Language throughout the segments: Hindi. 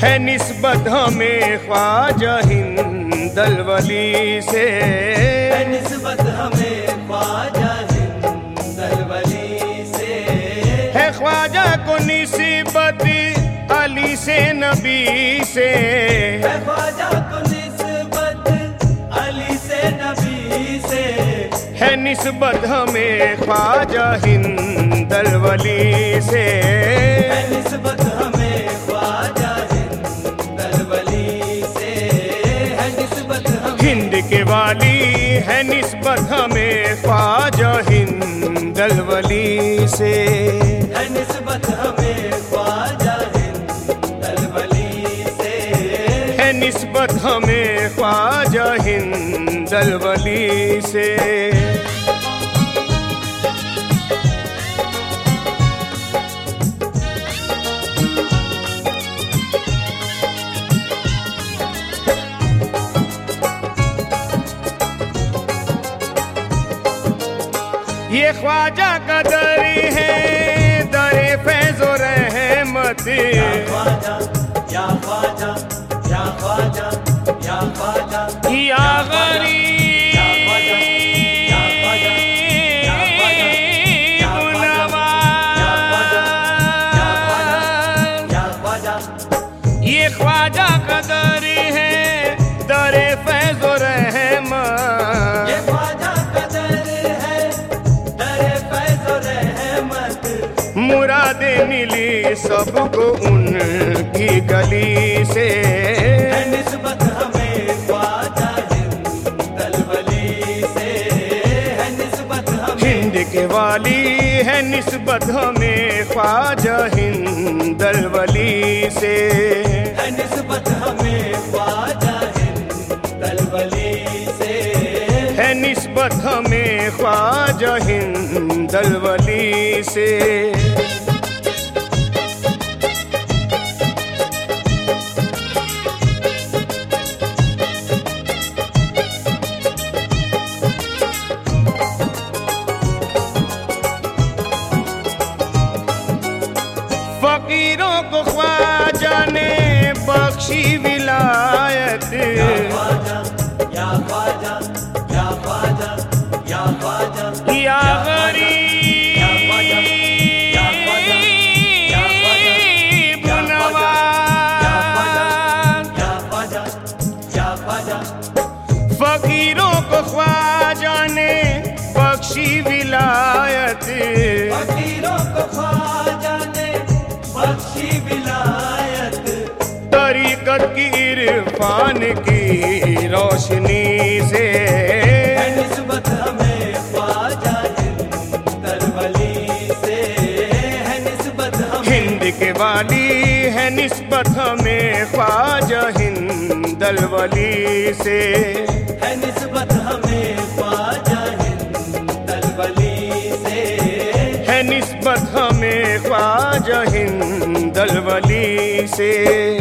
है निस्बत हमें ख्वाजा हिंदल वली से, है निस्बत हमें ख्वाजा हिंदल वली से। है ख्वाजा को निस्बत अली से नबी से, है ख्वाजा को निस्बत अली से नबी से। है निस्बत हमें ख्वाजा हिंदल वली से, है निस्बत हमें ख्वाजा हिंदल वली से। है निस्बत हमें हिंद के वाली है निस्बत हमें ख्वाजा हिंदल वली से। है निस्बत हमें ख्वाजा हिंदल वली से। है निस्बत हमें ख्वाजा हिंदल वली से। ये ख्वाजा का दर है दरे फैज़ो रहमत। या ख्वाजा या ख्वाजा या ख्वाजा या ख्वाजा या गरीब ये ख्वाजा का दर है दरे फैज़ो रहमत। ये ख्वाजा का दर है दरे फैज़ो रहमत। मुरादे मिली सबको उनकी गली से। है निस्बत हमें ख्वाजा हिंदल वली से। है निस्बत हमें हिंद के वाली है निस्बत हमें ख्वाजा हिंदल वली से। है निस्बत हमें ख्वाजा हिंदल वली से। है निस्बत हमें ख्वाजा हिंदल वली से। फकीरों को ख्वाजा ने बख्शी विलायत। या ख्वाजा या ख्वाजा या ख्वाजा या ख्वाजा या गरीब नवाज फकीरों को ख्वाजा ने बख्शी विलायत। फकीरों को ख्वाजा ने बख्शी विलायत। तरीकत की इरफान की रोशनी से। है निस्बत हमें ख्वाजा हिंदल वली से। है निस्बत हमें हिंद के वाली है निस्बत हमें ख्वाजा हिंदल वली से। है निस्बत हमें ख्वाजा हिंदल वली से। है निस्बत हमें ख्वाजा हिंदल वली से।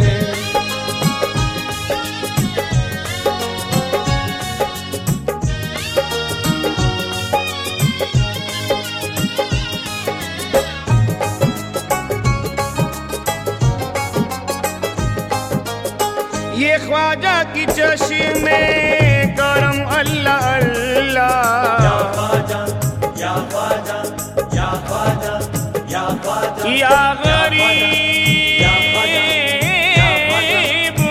ये ख्वाजा की चश्मे करम अल्लाह अल्लाह। या ख्वाजा या ख्वाजा या ख्वाजा या ख्वाजा या गरीब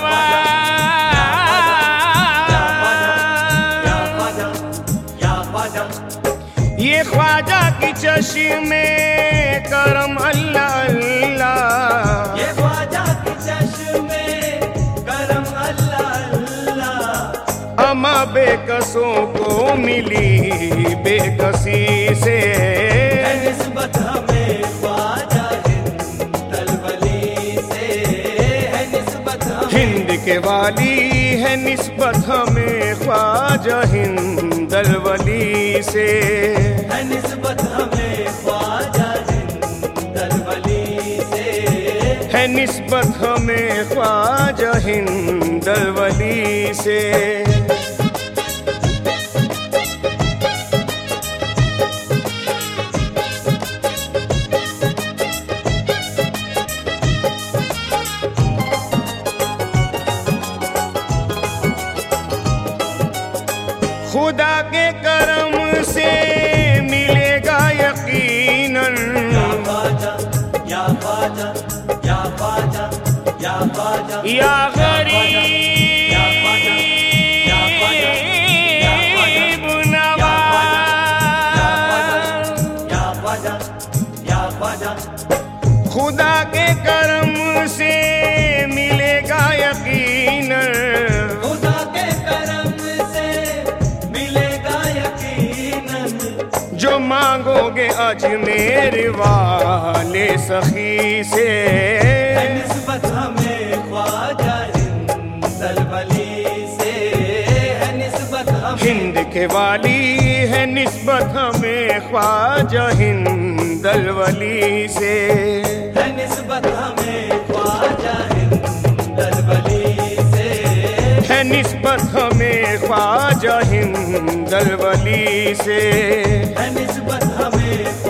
नवाज ये ख्वाजा की चश्मे करम अल्लाह अल्लाह। ये ख्वाजा की चश्मे करम अल्लाह अल्लाह। अमा बेकसों को मिली बेकसी से। है निस्बत हमें ख्वाजा हिंदल वली से। है निस्बत हमें हिंद के वाली है निस्बत हमें ख्वाजा हिंदल वली से। है निस्बत हमें ख्वाजा हिंदल वली से। है निस्बत हमें ख्वाजा हिंदल वली से। से मिलेगा यकीनन। या ख्वाजा या ख्वाजा या ख्वाजा या ख्वाजा या गरीब खुदा के करम से मिलेगा यकीनन। खुदा के करम से मिलेगा यकीनन। जो मांगोगे अजमेर वाले सखी से। है निस्बत हमें ख्वाजा हिंदल वली से। है निस्बत हमें हिंद के वाली है निस्बत हमें ख्वाजा हिंदल वली से। है निस्बत हमें ख्वाजा हिंदल वली से। है निस्बत हमें ख्वाजा हिंदल वली से। है निस्बत हमें